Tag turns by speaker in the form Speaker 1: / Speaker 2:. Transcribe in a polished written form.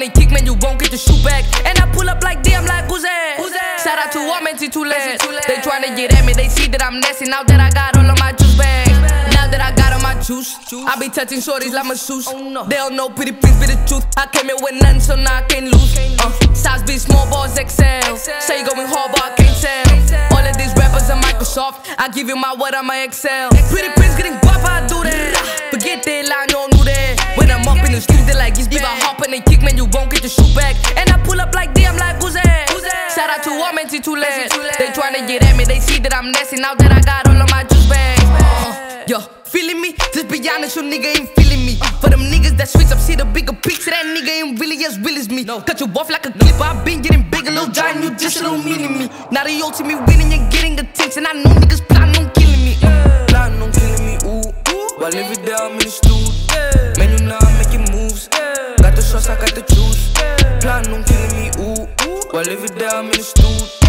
Speaker 1: they kick, man, you won't get the shoe back. And I pull up like damn, like who's that? Shout out to all Menti too late. They tryna get at me, they see that I'm nasty. Now that I got all of my juice bags, now that I got all my juice, I be touching shorties like masseuse. They don't know pretty please be the truth. I came in with nothing, so now I can't lose. Size B, small balls, XL. Say you going hard, but I can't tell. All of these rappers are Microsoft. I give you my word, I'ma excel. Pretty Prince getting guap, I do that. Forget that line, you don't do that. When I'm up in the street, they like, if I hop and they kick, man, you won't get the shoe back. And I pull up like damn, like who's that? Shout out to all Menti too late. They tryna get at me, they see that I'm nasty. Now that I got all of my juice bags. Yo, feeling me? Just be honest, your nigga ain't feeling me. For them niggas that switch up, see the bigger picture. That nigga ain't really as real as me. Cut you off like a clip, I been getting bigger, little giant, you just a little mini me. Now the ultimate winning, you're getting attention. I know niggas plotting on killing me.
Speaker 2: Plotting on killing me, ooh. While every day I'm in the studio. Man, you know I'm making moves. Got the sauce, I got the juice. Plotting on killing me, ooh. While every day I'm in the studio.